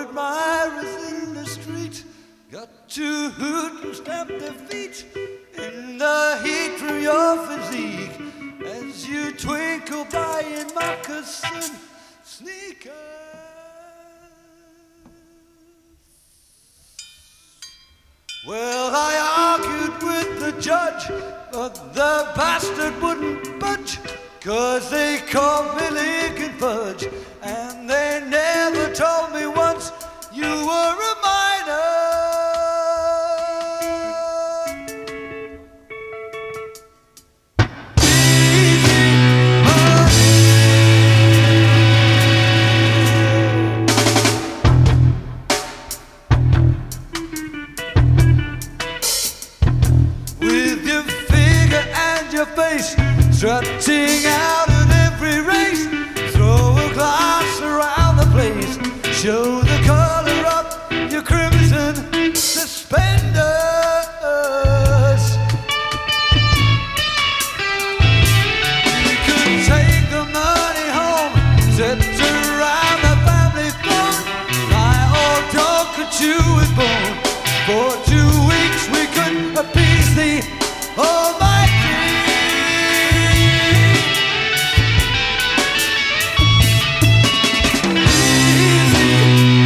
admirers in the street got to hoot and stamp their feet in the heat from your physique as you twinkle by in moccasin sneakers. Well, I argued with the judge, but the bastard wouldn't budge, 'cause they called me Lincoln Fudge, and they never told me once you were a minor. With your figure and your face strutting out at every race, throw a glass around the place, show the color of your crimson suspenders. You could take the money home, sit around the family phone. My old dog could chew his bone. For 2 weeks we couldn't appease the Almighty. Easy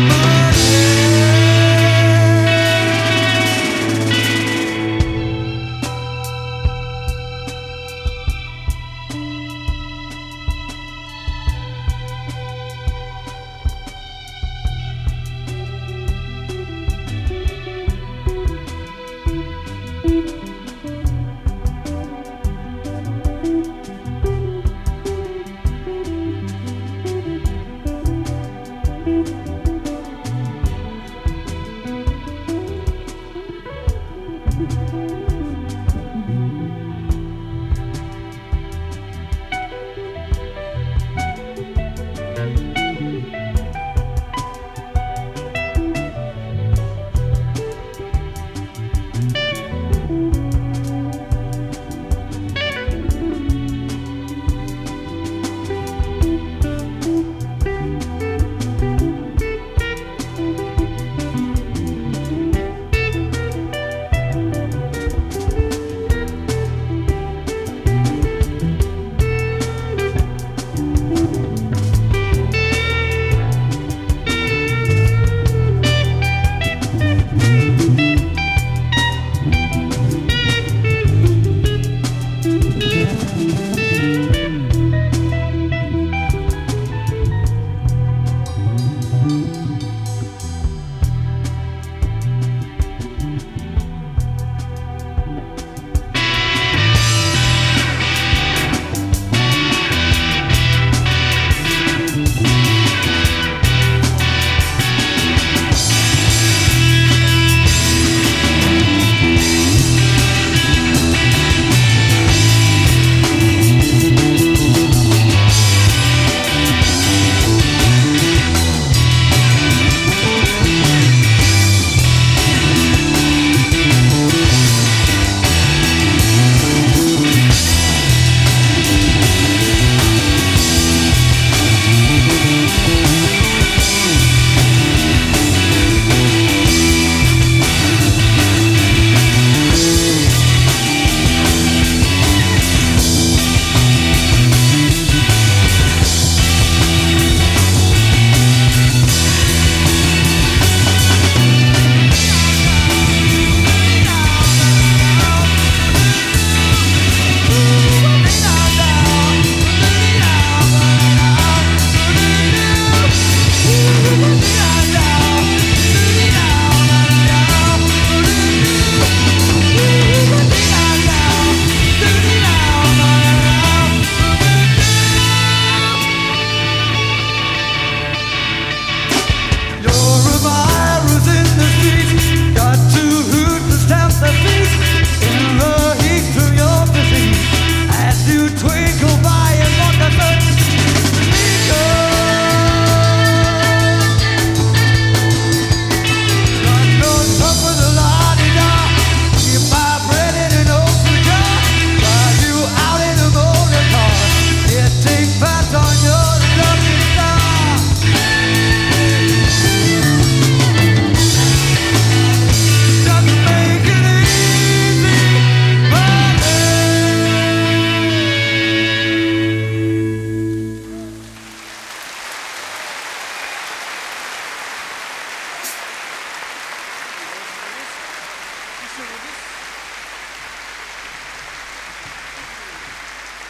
Thanks, Julie.